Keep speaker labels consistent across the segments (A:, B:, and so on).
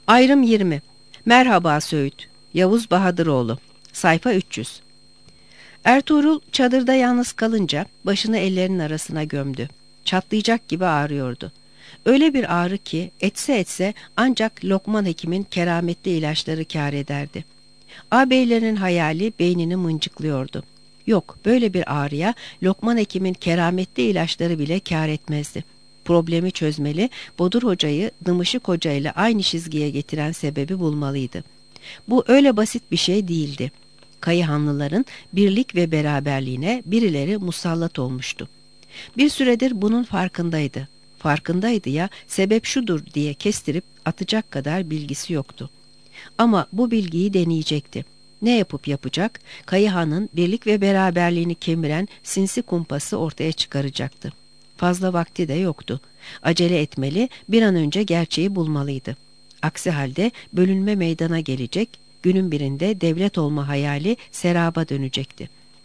A: Ayrım 20. Merhaba Söğüt. Yavuz Bahadıroğlu. Sayfa 300. Ertuğrul çadırda yalnız kalınca başını ellerinin arasına gömdü. Çatlayacak gibi ağrıyordu. Öyle bir ağrı ki etse ancak Lokman Hekim'in kerametli ilaçları kâr ederdi. Ağabeylerinin hayali beynini mıncıklıyordu. Yok, böyle bir ağrıya Lokman Hekim'in kerametli ilaçları bile kâr etmezdi. Problemi çözmeli, Bodur Hoca'yı Dımışık Hoca ile aynı çizgiye getiren sebebi bulmalıydı. Bu öyle basit bir şey değildi. Kayıhanlıların birlik ve beraberliğine birileri musallat olmuştu. Bir süredir bunun farkındaydı. Farkındaydı ya, sebep şudur diye kestirip atacak kadar bilgisi yoktu. Ama bu bilgiyi deneyecekti. Ne yapıp yapacak? Kayıhan'ın birlik ve beraberliğini kemiren sinsi kumpası ortaya çıkaracaktı. Fazla vakti de yoktu. Acele etmeli, bir an önce gerçeği bulmalıydı. Aksi halde bölünme meydana gelecek, günün birinde devlet olma hayali seraba dönecekti.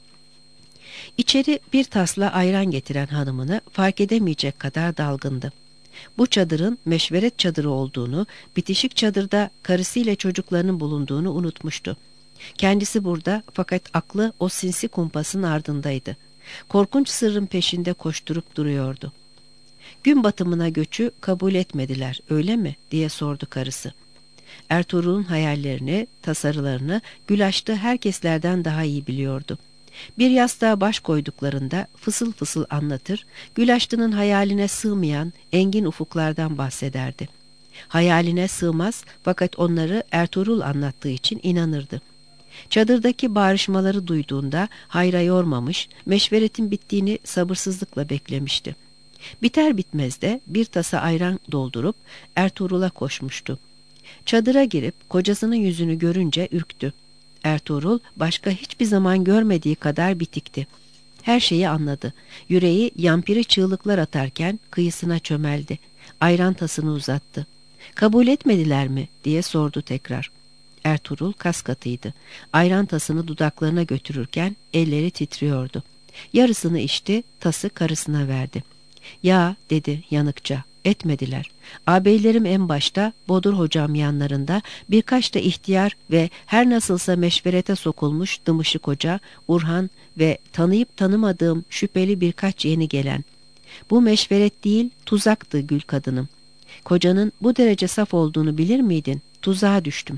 A: İçeri bir tasla ayran getiren hanımını fark edemeyecek kadar dalgındı. Bu çadırın meşveret çadırı olduğunu, bitişik çadırda karısıyla çocuklarının bulunduğunu unutmuştu. Kendisi burada fakat aklı o sinsi kumpasın ardındaydı. Korkunç sırrın peşinde koşturup duruyordu. Gün batımına göçü kabul etmediler, öyle mi diye sordu karısı. Ertuğrul'un hayallerini, tasarılarını Gülaş'ta herkeslerden daha iyi biliyordu. Bir yastığa baş koyduklarında fısıl fısıl anlatır, Gülaşlı'nın hayaline sığmayan engin ufuklardan bahsederdi. Hayaline sığmaz fakat onları Ertuğrul anlattığı için inanırdı. Çadırdaki bağrışmaları duyduğunda hayra yormamış, meşveretin bittiğini sabırsızlıkla beklemişti. Biter bitmez de bir tasa ayran doldurup Ertuğrul'a koşmuştu. Çadıra girip kocasının yüzünü görünce ürktü. Ertuğrul başka hiçbir zaman görmediği kadar bitikti. Her şeyi anladı. Yüreği yampiri çığlıklar atarken kıyısına çömeldi. Ayran tasını uzattı. "Kabul etmediler mi?" diye sordu tekrar. Ertuğrul kas katıydı. Ayran tasını dudaklarına götürürken elleri titriyordu. Yarısını içti, tası karısına verdi. "Ya," dedi yanıkça, "etmediler. Ağabeylerim en başta, Bodur Hocam yanlarında, birkaç da ihtiyar ve her nasılsa meşverete sokulmuş Dımışık Hoca, Urhan ve tanıyıp tanımadığım şüpheli birkaç yeni gelen. Bu meşveret değil, tuzaktı gül kadınım. Kocanın bu derece saf olduğunu bilir miydin? Tuzağa düştüm."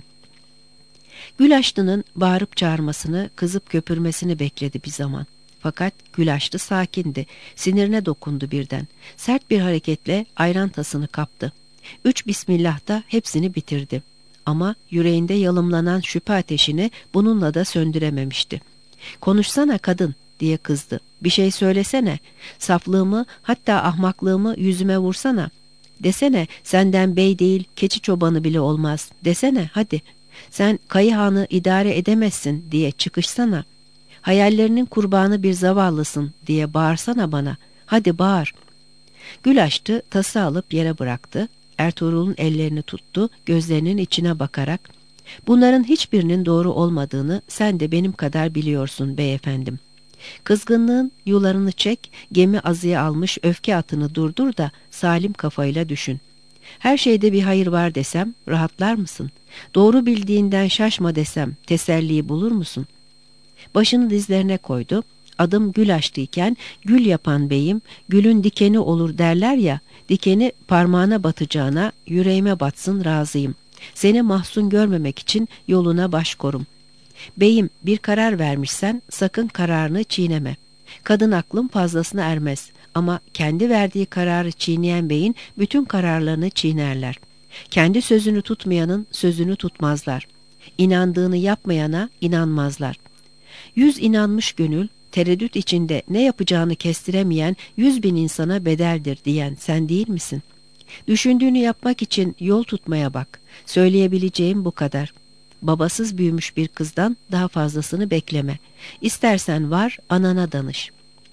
A: Gülaşlı'nın bağırıp çağırmasını, kızıp köpürmesini bekledi bir zaman. Fakat Gülaşlı sakindi. Sinirine dokundu birden. Sert bir hareketle ayran tasını kaptı. 3 bismillah'ta hepsini bitirdi. Ama yüreğinde yalımlanan şüphe ateşini bununla da söndürememişti. "Konuşsana kadın," diye kızdı. "Bir şey söylesene. Saflığımı, hatta ahmaklığımı yüzüme vursana. Desene senden bey değil, keçi çobanı bile olmaz. Desene hadi. Sen Kayıhan'ı idare edemezsin diye çıkışsana. Hayallerinin kurbanı bir zavallısın diye bağırsana bana. Hadi bağır." Gül açtı, tası alıp yere bıraktı. Ertuğrul'un ellerini tuttu, gözlerinin içine bakarak, "Bunların hiçbirinin doğru olmadığını sen de benim kadar biliyorsun beyefendim. Kızgınlığın yularını çek, gemi azıya almış öfke atını durdur da salim kafayla düşün. Her şeyde bir hayır var desem rahatlar mısın? Doğru bildiğinden şaşma desem teselliyi bulur musun?" Başını dizlerine koydu. "Adım gül açtıyken gül yapan beyim, gülün dikeni olur derler ya, dikeni parmağına batacağına yüreğime batsın razıyım. Seni mahzun görmemek için yoluna baş korum. Beyim, bir karar vermişsen sakın kararını çiğneme. Kadın aklım fazlasına ermez ama kendi verdiği kararı çiğneyen beyin bütün kararlarını çiğnerler. Kendi sözünü tutmayanın sözünü tutmazlar. İnandığını yapmayana inanmazlar. 100 inanmış gönül, tereddüt içinde ne yapacağını kestiremeyen 100.000 insana bedeldir diyen sen değil misin? Düşündüğünü yapmak için yol tutmaya bak. Söyleyebileceğim bu kadar. Babasız büyümüş bir kızdan daha fazlasını bekleme. İstersen var, anana danış."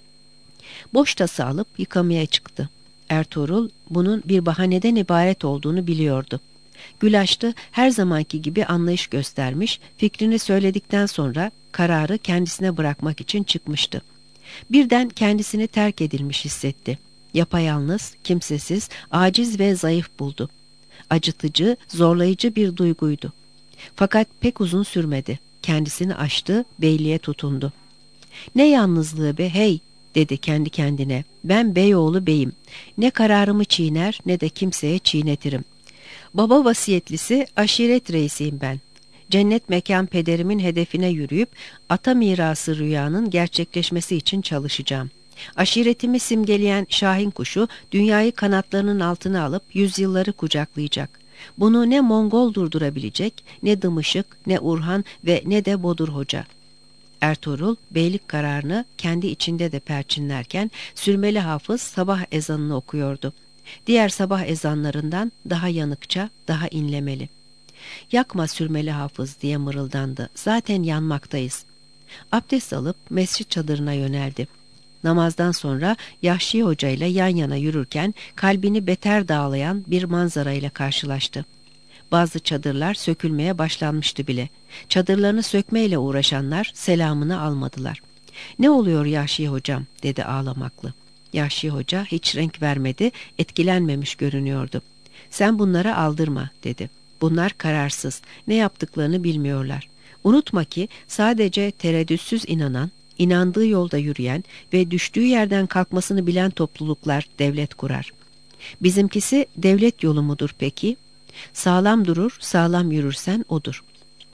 A: Boş tası alıp yıkamaya çıktı. Ertuğrul bunun bir bahaneden ibaret olduğunu biliyordu. Gülaşlı her zamanki gibi anlayış göstermiş, fikrini söyledikten sonra kararı kendisine bırakmak için çıkmıştı. Birden kendisini terk edilmiş hissetti. Yapayalnız, kimsesiz, aciz ve zayıf buldu. Acıtıcı, zorlayıcı bir duyguydu. Fakat pek uzun sürmedi. Kendisini aştı, beyliğe tutundu. "Ne yalnızlığı be hey!" dedi kendi kendine. "Ben beyoğlu beyim. Ne kararımı çiğner ne de kimseye çiğnetirim. Baba vasiyetlisi aşiret reisiyim ben. Cennet mekan pederimin hedefine yürüyüp ata mirası rüyanın gerçekleşmesi için çalışacağım. Aşiretimi simgeleyen şahin kuşu dünyayı kanatlarının altına alıp yüzyılları kucaklayacak. Bunu ne Mongol durdurabilecek, ne Dımışık, ne Urhan ve ne de Bodur Hoca." Ertuğrul beylik kararını kendi içinde de perçinlerken Sürmeli Hafız sabah ezanını okuyordu. Diğer sabah ezanlarından daha yanıkça, daha inlemeli. "Yakma Sürmeli Hafız," diye mırıldandı. "Zaten yanmaktayız." Abdest alıp mescit çadırına yöneldi. Namazdan sonra Yahşi Hoca ile yan yana yürürken kalbini beter dağlayan bir manzara ile karşılaştı. Bazı çadırlar sökülmeye başlanmıştı bile. Çadırlarını sökmeyle uğraşanlar selamını almadılar. "Ne oluyor Yahşi Hocam?" dedi ağlamaklı. Yahşi Hoca hiç renk vermedi, etkilenmemiş görünüyordu. "Sen bunlara aldırma," dedi. "Bunlar kararsız, ne yaptıklarını bilmiyorlar. Unutma ki sadece tereddütsüz inanan, inandığı yolda yürüyen ve düştüğü yerden kalkmasını bilen topluluklar devlet kurar. Bizimkisi devlet yolu mudur peki? Sağlam durur, sağlam yürürsen odur."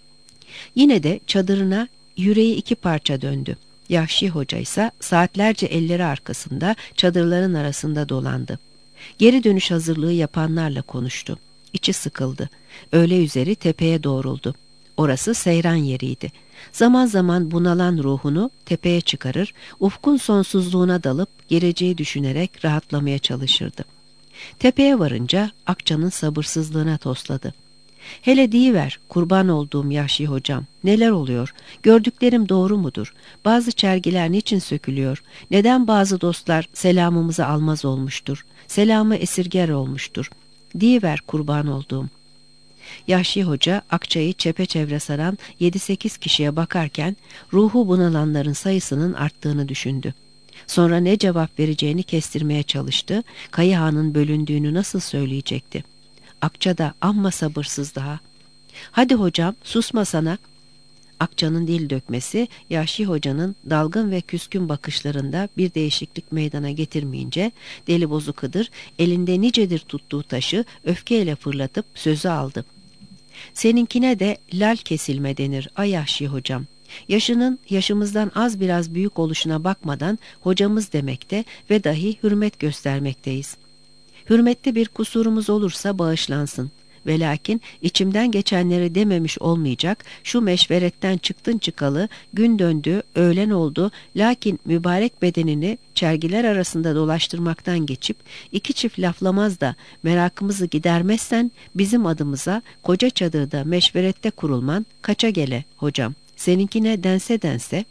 A: Yine de çadırına yüreği iki parça döndü. Yahşi Hoca ise saatlerce elleri arkasında çadırların arasında dolandı. Geri dönüş hazırlığı yapanlarla konuştu. İçi sıkıldı. Öğle üzeri tepeye doğruldu. Orası seyran yeriydi. Zaman zaman bunalan ruhunu tepeye çıkarır, ufkun sonsuzluğuna dalıp geleceği düşünerek rahatlamaya çalışırdı. Tepeye varınca Akça'nın sabırsızlığına tosladı. "Hele deyiver, kurban olduğum Yahşi Hocam, neler oluyor? Gördüklerim doğru mudur? Bazı çergiler niçin sökülüyor? Neden bazı dostlar selamımızı almaz olmuştur? Selamı esirger olmuştur? Deyiver kurban olduğum." Yahşi Hoca Akça'yı çepeçevre saran 7-8 kişiye bakarken ruhu bunalanların sayısının arttığını düşündü. Sonra ne cevap vereceğini kestirmeye çalıştı. Kayıhan'ın bölündüğünü nasıl söyleyecekti? Akça da amma sabırsız daha. "Hadi hocam, susmasana." Akça'nın dil dökmesi Yahşi Hoca'nın dalgın ve küskün bakışlarında bir değişiklik meydana getirmeyince deli Kıdır elinde nicedir tuttuğu taşı öfkeyle fırlatıp sözü aldı. "Seninkine de lal kesilme denir ay Yahşi Hocam. Yaşının yaşımızdan az biraz büyük oluşuna bakmadan hocamız demekte ve dahi hürmet göstermekteyiz. Hürmette bir kusurumuz olursa bağışlansın. Ve lakin içimden geçenleri dememiş olmayacak, şu meşveretten çıktın çıkalı, gün döndü, öğlen oldu, lakin mübarek bedenini çergiler arasında dolaştırmaktan geçip iki çift laflamaz da merakımızı gidermezsen bizim adımıza koca çadırda meşverette kurulman kaça gele hocam, seninkine dense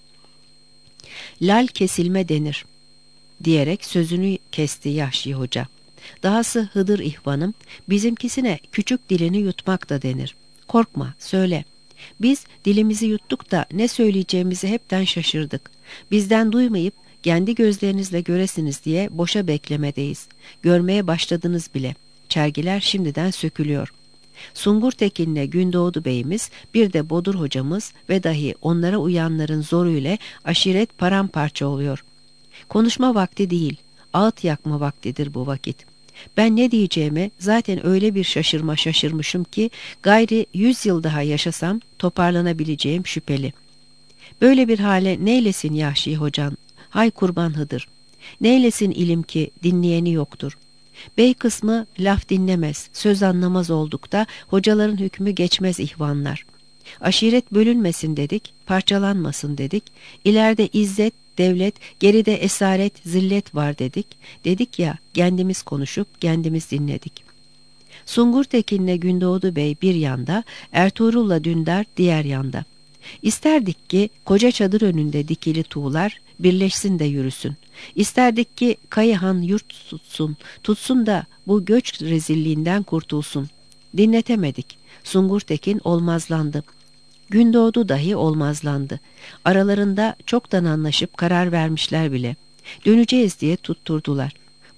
A: lal kesilme denir," diyerek sözünü kesti Yahşi Hoca. "Dahası Hıdır ihvanım, bizimkisine küçük dilini yutmak da denir. Korkma, söyle. Biz dilimizi yuttuk da ne söyleyeceğimizi hepten şaşırdık. Bizden duymayıp kendi gözlerinizle göresiniz diye boşa beklemedeyiz. Görmeye başladınız bile. Çergiler şimdiden sökülüyor. Sungur Tekin'le Gündoğdu Bey'imiz, bir de Bodur Hocamız ve dahi onlara uyanların zoruyla aşiret paramparça oluyor. Konuşma vakti değil, ağıt yakma vaktidir bu vakit. Ben ne diyeceğime zaten öyle bir şaşırmışım ki gayri 100 yıl daha yaşasam toparlanabileceğim şüpheli. Böyle bir hale neylesin Yahşi Hocan, hay kurban Hıdır. Neylesin ilim ki dinleyeni yoktur. Bey kısmı laf dinlemez, söz anlamaz oldukta hocaların hükmü geçmez ihvanlar. Aşiret bölünmesin dedik, parçalanmasın dedik. İleride izzet, devlet, geride esaret, zillet var dedik. Dedik ya, kendimiz konuşup kendimiz dinledik. Sungur Tekin'le Gündoğdu Bey bir yanda, Ertuğrul'la Dündar diğer yanda. İsterdik ki koca çadır önünde dikili tuğlar birleşsin de yürüsün. İsterdik ki Kayıhan yurt tutsun da bu göç rezilliğinden kurtulsun. Dinletemedik. Sungur Tekin olmazlandı. Gündoğdu dahi olmazlandı. Aralarında çoktan anlaşıp karar vermişler bile. Döneceğiz diye tutturdular.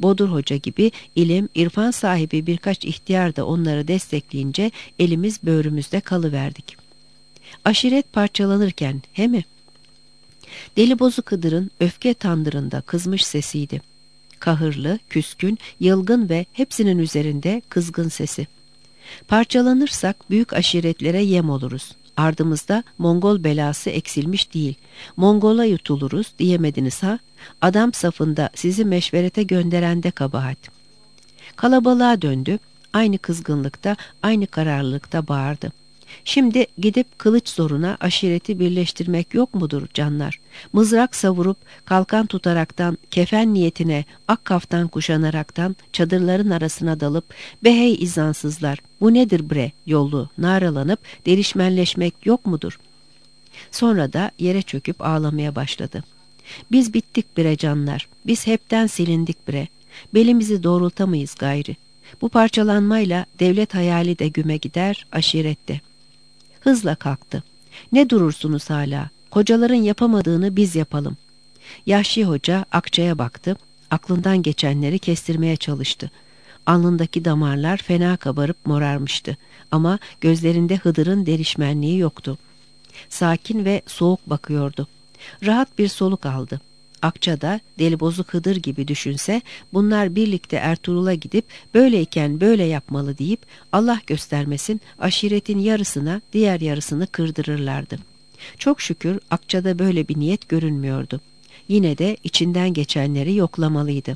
A: Bodur Hoca gibi ilim, irfan sahibi birkaç ihtiyar da onları destekleyince elimiz böğrümüzde kalıverdik. Aşiret parçalanırken, he mi? Deli Bozuk Hıdır'ın öfke tandırında kızmış sesiydi. Kahırlı, küskün, yılgın ve hepsinin üzerinde kızgın sesi. Parçalanırsak büyük aşiretlere yem oluruz. Ardımızda Mongol belası eksilmiş değil. Mongola yutuluruz diyemediniz ha? Adam safında sizi meşverete gönderende kabahat. Kalabalığa döndü. Aynı kızgınlıkta, aynı kararlılıkta bağırdı. Şimdi gidip kılıç zoruna aşireti birleştirmek yok mudur canlar? Mızrak savurup, kalkan tutaraktan, kefen niyetine, ak kaftan kuşanaraktan, çadırların arasına dalıp, be hey izansızlar, bu nedir bre yollu, naralanıp, delişmenleşmek yok mudur? Sonra da yere çöküp ağlamaya başladı. Biz bittik bre canlar, biz hepten silindik bre, belimizi doğrultamayız gayri. Bu parçalanmayla devlet hayali de güme gider, aşirette. Hızla kalktı. Ne durursunuz hala? Kocaların yapamadığını biz yapalım. Yahşi Hoca Akça'ya baktı. Aklından geçenleri kestirmeye çalıştı. Alnındaki damarlar fena kabarıp morarmıştı. Ama gözlerinde Hıdır'ın derişmenliği yoktu. Sakin ve soğuk bakıyordu. Rahat bir soluk aldı. Akça da Deli Bozuk Hıdır gibi düşünse bunlar birlikte Ertuğrul'a gidip böyleyken böyle yapmalı deyip Allah göstermesin aşiretin yarısına diğer yarısını kırdırırlardı. Çok şükür Akça'da böyle bir niyet görünmüyordu. Yine de içinden geçenleri yoklamalıydı.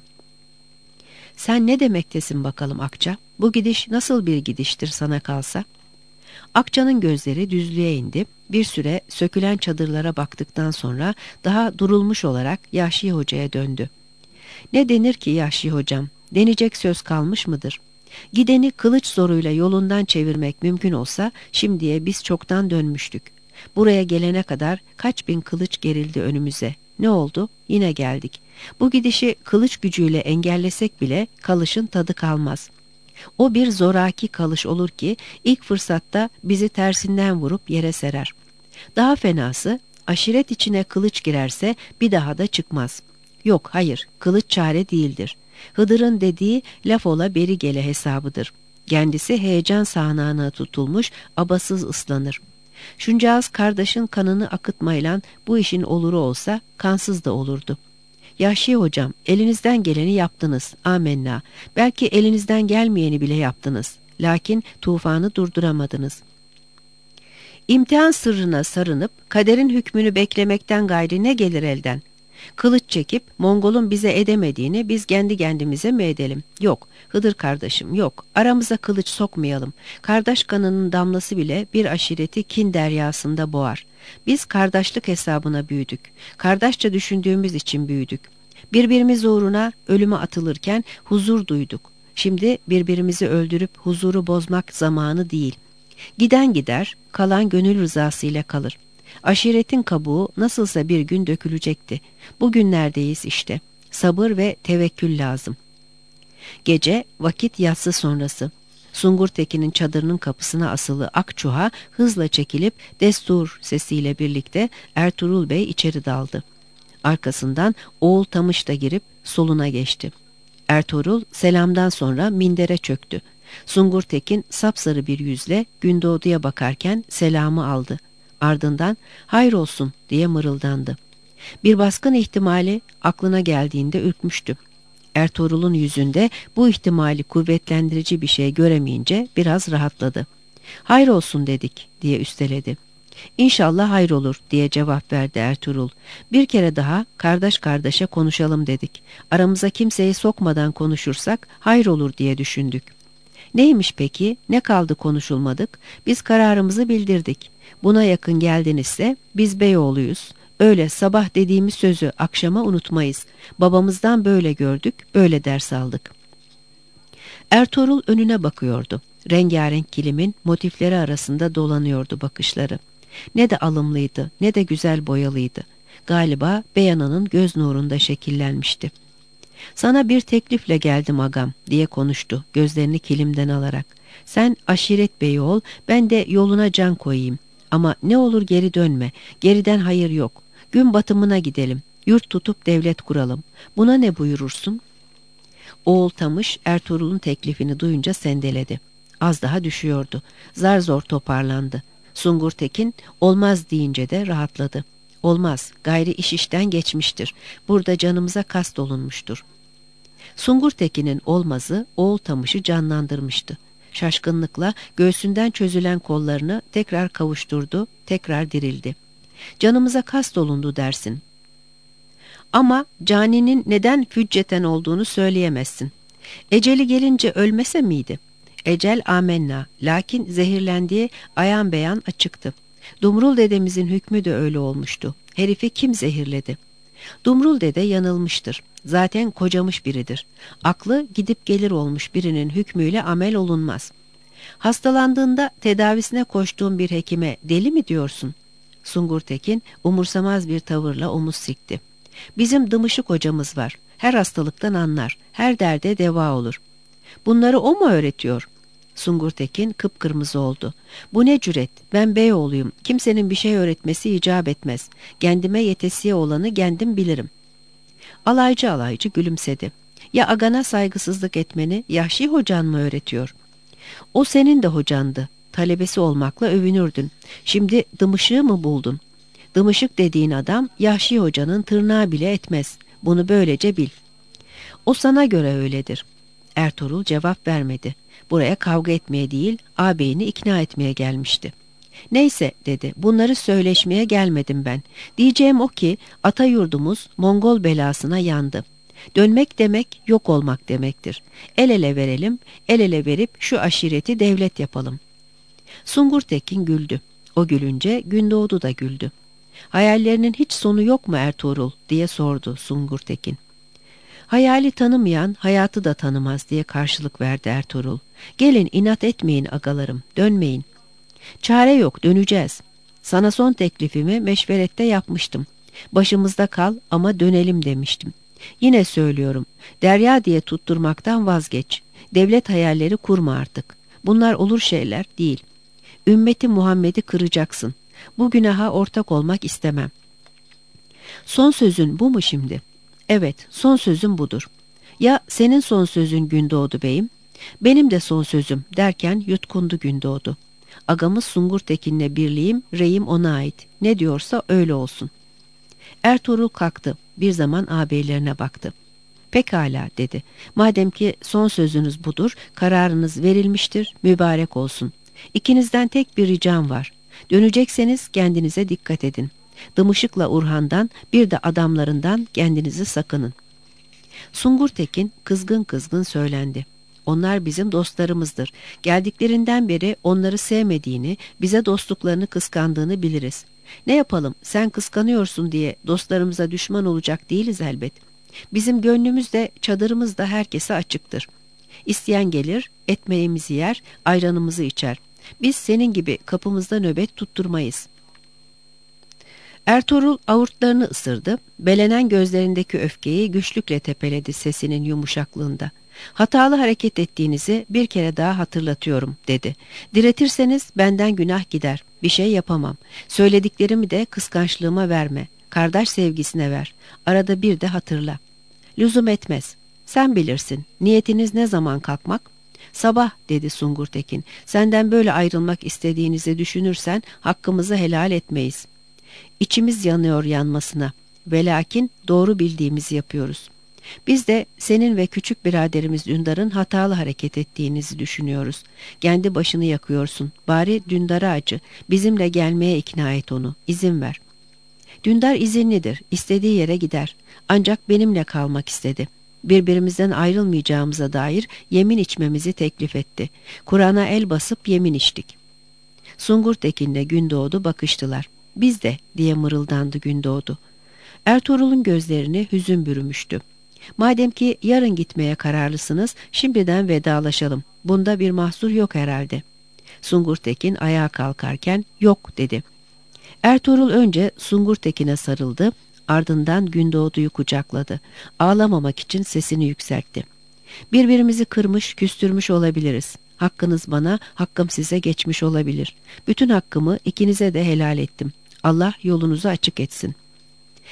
A: Sen ne demektesin bakalım Akça? Bu gidiş nasıl bir gidiştir sana kalsa? Akça'nın gözleri düzlüğe indi. Bir süre sökülen çadırlara baktıktan sonra daha durulmuş olarak Yahşi Hoca'ya döndü. Ne denir ki Yahşi Hocam? Denecek söz kalmış mıdır? Gideni kılıç zoruyla yolundan çevirmek mümkün olsa şimdiye biz çoktan dönmüştük. Buraya gelene kadar kaç bin kılıç gerildi önümüze. Ne oldu? Yine geldik. Bu gidişi kılıç gücüyle engellesek bile kalışın tadı kalmaz. O bir zoraki kalış olur ki ilk fırsatta bizi tersinden vurup yere serer. Daha fenası aşiret içine kılıç girerse bir daha da çıkmaz. Yok hayır kılıç çare değildir. Hıdır'ın dediği laf ola beri gele hesabıdır. Kendisi heyecan sahnağına tutulmuş abasız ıslanır. Şuncağız kardeşin kanını akıtmayla bu işin oluru olsa kansız da olurdu. Yahşi hocam elinizden geleni yaptınız amenna. Belki elinizden gelmeyeni bile yaptınız. Lakin tufanı durduramadınız. İmtihan sırrına sarınıp kaderin hükmünü beklemekten gayri ne gelir elden? Kılıç çekip Mongol'un bize edemediğini biz kendi kendimize mi edelim? Yok Hıdır kardeşim yok. Aramıza kılıç sokmayalım. Kardeş kanının damlası bile bir aşireti kin deryasında boğar. Biz kardeşlik hesabına büyüdük. Kardeşçe düşündüğümüz için büyüdük. Birbirimiz uğruna ölüme atılırken huzur duyduk. Şimdi birbirimizi öldürüp huzuru bozmak zamanı değil. Giden gider, kalan gönül rızası ile kalır. Aşiretin kabuğu nasılsa bir gün dökülecekti. Bugünlerdeyiz işte. Sabır ve tevekkül lazım. Gece vakit yatsı sonrası. Sungur Tekin'in çadırının kapısına asılı ak çuha hızla çekilip destur sesiyle birlikte Ertuğrul Bey içeri daldı. Arkasından oğul Tamış da girip soluna geçti. Ertuğrul selamdan sonra mindere çöktü. Sungur Tekin sapsarı bir yüzle Gündoğdu'ya bakarken selamı aldı. Ardından hayrolsun diye mırıldandı. Bir baskın ihtimali aklına geldiğinde ürkmüştü. Ertuğrul'un yüzünde bu ihtimali kuvvetlendirici bir şey göremeyince biraz rahatladı. Hayrolsun dedik diye üsteledi. İnşallah hayrolur diye cevap verdi Ertuğrul. Bir kere daha kardeş kardeşe konuşalım dedik. Aramıza kimseyi sokmadan konuşursak hayrolur diye düşündük. Neymiş peki? Ne kaldı konuşulmadık? Biz kararımızı bildirdik. Buna yakın geldinizse biz Beyoğlu'yuz. Öyle sabah dediğimiz sözü akşama unutmayız. Babamızdan böyle gördük, böyle ders aldık. Ertuğrul önüne bakıyordu. Rengarenk kilimin motifleri arasında dolanıyordu bakışları. Ne de alımlıydı, ne de güzel boyalıydı. Galiba beyananın göz nurunda şekillenmişti. Sana bir teklifle geldim agam diye konuştu gözlerini kilimden alarak. Sen aşiret beyi ol, ben de yoluna can koyayım. Ama ne olur geri dönme, geriden hayır yok. Gün batımına gidelim, yurt tutup devlet kuralım. Buna ne buyurursun? Oğul Tamış Ertuğrul'un teklifini duyunca sendeledi. Az daha düşüyordu. Zar zor toparlandı. Sungur Tekin olmaz deyince de rahatladı. Olmaz, gayri iş işten geçmiştir. Burada canımıza kast olunmuştur. Sungur Tekin'in olmazı Oğul Tamış'ı canlandırmıştı. Şaşkınlıkla göğsünden çözülen kollarını tekrar kavuşturdu, tekrar dirildi. Canımıza kast olundu dersin. Ama caninin neden fücceten olduğunu söyleyemezsin. Eceli gelince ölmese miydi? Ecel amenna, lakin zehirlendiği ayan beyan açıktı. Dumrul dedemizin hükmü de öyle olmuştu. Herifi kim zehirledi? Dumrul dede yanılmıştır. Zaten kocamış biridir. Aklı gidip gelir olmuş birinin hükmüyle amel olunmaz. Hastalandığında tedavisine koştuğun bir hekime deli mi diyorsun? Sungur Tekin umursamaz bir tavırla omuz sikti. Bizim Dımışık hocamız var. Her hastalıktan anlar. Her derde deva olur. Bunları o mu öğretiyor? Sungur Tekin kıpkırmızı oldu. Bu ne cüret? Ben beyoğluyum. Kimsenin bir şey öğretmesi icap etmez. Kendime yetesiye olanı kendim bilirim. Alaycı alaycı gülümsedi. Ya agana saygısızlık etmeni Yahşi hocan mı öğretiyor? O senin de hocandı. Talebesi olmakla övünürdün. Şimdi Dımışık'ı mı buldun? Dımışık dediğin adam Yahşi hocanın tırnağı bile etmez. Bunu böylece bil. O sana göre öyledir. Ertuğrul cevap vermedi. Buraya kavga etmeye değil, ağabeyini ikna etmeye gelmişti. Neyse dedi, bunları söyleşmeye gelmedim ben. Diyeceğim o ki, ata yurdumuz Mongol belasına yandı. Dönmek demek, yok olmak demektir. El ele verelim, el ele verip şu aşireti devlet yapalım. Sungur Tekin güldü. O gülünce Gündoğdu da güldü. Hayallerinin hiç sonu yok mu Ertuğrul diye sordu Sungur Tekin. Hayali tanımayan hayatı da tanımaz diye karşılık verdi Ertuğrul. Gelin inat etmeyin agalarım, dönmeyin. Çare yok, döneceğiz. Sana son teklifimi meşverette yapmıştım. Başımızda kal ama dönelim demiştim. Yine söylüyorum, derya diye tutturmaktan vazgeç. Devlet hayalleri kurma artık. Bunlar olur şeyler değil. Ümmeti Muhammed'i kıracaksın. Bu günaha ortak olmak istemem. Son sözün bu mu şimdi? Evet, son sözüm budur. Ya senin son sözün Gündoğdu beyim? Benim de son sözüm derken yutkundu Gündoğdu. Agamız Sungur Tekin'le birliğim, reyim ona ait. Ne diyorsa öyle olsun. Ertuğrul kalktı. Bir zaman ağabeylerine baktı. Pekala dedi. Madem ki son sözünüz budur, kararınız verilmiştir, mübarek olsun. İkinizden tek bir ricam var. Dönecekseniz kendinize dikkat edin. Dımışık'la Urhan'dan bir de adamlarından kendinizi sakının. Sungur Tekin kızgın kızgın söylendi. Onlar bizim dostlarımızdır. Geldiklerinden beri onları sevmediğini, bize dostluklarını kıskandığını biliriz. Ne yapalım, sen kıskanıyorsun diye dostlarımıza düşman olacak değiliz elbet. Bizim gönlümüz de çadırımız da herkese açıktır. İsteyen gelir, ekmeğimizi yer, ayranımızı içer. Biz senin gibi kapımızda nöbet tutturmayız. Ertuğrul avurtlarını ısırdı, belenen gözlerindeki öfkeyi güçlükle tepeledi sesinin yumuşaklığında. Hatalı hareket ettiğinizi bir kere daha hatırlatıyorum dedi. Diretirseniz benden günah gider, bir şey yapamam. Söylediklerimi de kıskançlığıma verme, kardeş sevgisine ver. Arada bir de hatırla. Lüzum etmez. Sen bilirsin, niyetiniz ne zaman kalkmak? Sabah dedi Sungur Tekin. Senden böyle ayrılmak istediğinizi düşünürsen hakkımızı helal etmeyiz. İçimiz yanıyor yanmasına. Velakin doğru bildiğimizi yapıyoruz. Biz de senin ve küçük biraderimiz Dündar'ın hatalı hareket ettiğinizi düşünüyoruz. Kendi başını yakıyorsun. Bari Dündar'a acı. Bizimle gelmeye ikna et onu. İzin ver. Dündar izinlidir. İstediği yere gider. Ancak benimle kalmak istedi. Birbirimizden ayrılmayacağımıza dair yemin içmemizi teklif etti. Kur'an'a el basıp yemin içtik. Sungur Tekin'le Gündoğdu bakıştılar. Biz de diye mırıldandı Gündoğdu. Ertuğrul'un gözlerini hüzün bürümüştü. Madem ki yarın gitmeye kararlısınız, şimdiden vedalaşalım. Bunda bir mahsur yok herhalde. Sungur Tekin ayağa kalkarken yok dedi. Ertuğrul önce Sungur Tekin'e sarıldı, ardından Gündoğdu'yu kucakladı. Ağlamamak için sesini yükseltti. Birbirimizi kırmış, küstürmüş olabiliriz. Hakkınız bana, hakkım size geçmiş olabilir. Bütün hakkımı ikinize de helal ettim. Allah yolunuzu açık etsin.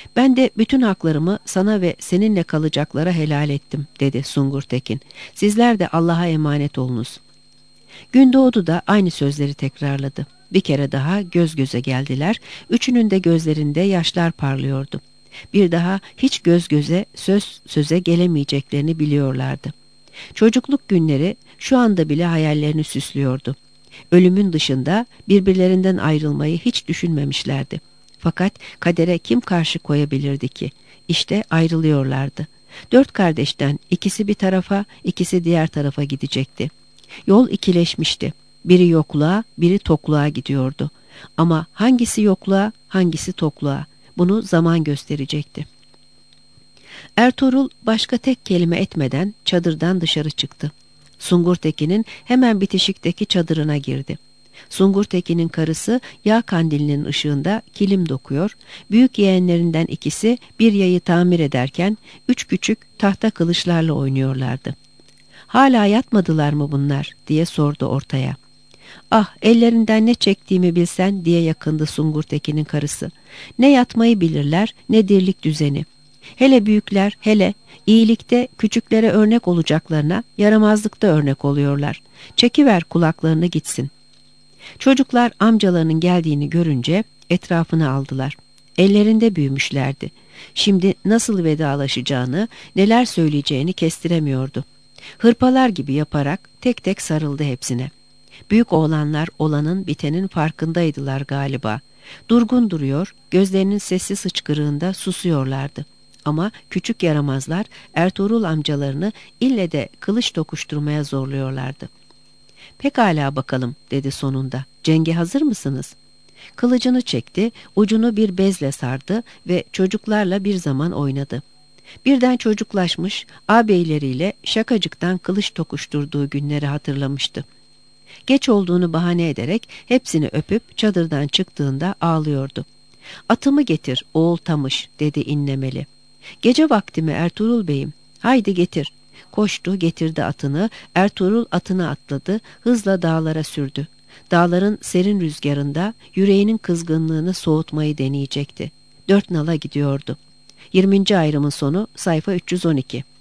A: Ben de bütün haklarımı sana ve seninle kalacaklara helal ettim, dedi Sungur Tekin. Sizler de Allah'a emanet olunuz. Gündoğdu da aynı sözleri tekrarladı. Bir kere daha göz göze geldiler. Üçünün de gözlerinde yaşlar parlıyordu. Bir daha hiç göz göze, söz söze gelemeyeceklerini biliyorlardı. Çocukluk günleri şu anda bile hayallerini süslüyordu. Ölümün dışında birbirlerinden ayrılmayı hiç düşünmemişlerdi. Fakat kadere kim karşı koyabilirdi ki? İşte ayrılıyorlardı. 4 kardeşten ikisi bir tarafa, ikisi diğer tarafa gidecekti. Yol ikileşmişti. Biri yokluğa, biri tokluğa gidiyordu. Ama hangisi yokluğa, hangisi tokluğa? Bunu zaman gösterecekti. Ertuğrul başka tek kelime etmeden çadırdan dışarı çıktı. Sungurtekin'in hemen bitişikteki çadırına girdi. Sungurtekin'in karısı yağ kandilinin ışığında kilim dokuyor, büyük yeğenlerinden ikisi bir yayı tamir ederken 3 küçük tahta kılıçlarla oynuyorlardı. "Hala yatmadılar mı bunlar?" diye sordu ortaya. "Ah, ellerinden ne çektiğimi bilsen," diye yakındı Sungurtekin'in karısı. "Ne yatmayı bilirler, ne dirlik düzeni. Hele büyükler, hele iyilikte küçüklere örnek olacaklarına yaramazlıkta örnek oluyorlar. Çekiver kulaklarını gitsin." Çocuklar amcalarının geldiğini görünce etrafını aldılar. Ellerinde büyümüşlerdi. Şimdi nasıl vedalaşacağını, neler söyleyeceğini kestiremiyordu. Hırpalar gibi yaparak tek tek sarıldı hepsine. Büyük oğlanlar olanın bitenin farkındaydılar galiba. Durgun duruyor, gözlerinin sessiz hıçkırığında susuyorlardı. Ama küçük yaramazlar Ertuğrul amcalarını ille de kılıç dokuşturmaya zorluyorlardı. "Pekala bakalım," dedi sonunda. "Cenge hazır mısınız?" Kılıcını çekti, ucunu bir bezle sardı ve çocuklarla bir zaman oynadı. Birden çocuklaşmış, ağabeyleriyle şakacıktan kılıç tokuşturduğu günleri hatırlamıştı. Geç olduğunu bahane ederek hepsini öpüp çadırdan çıktığında ağlıyordu. "Atımı getir oğul Tamış," dedi inlemeli. "Gece vakti mi Ertuğrul Bey'im? Haydi getir." Koştu, getirdi atını. Ertuğrul atına atladı, hızla dağlara sürdü. Dağların serin rüzgarında yüreğinin kızgınlığını soğutmayı deneyecekti. 4 nala gidiyordu. 20. ayrımın sonu, sayfa 312.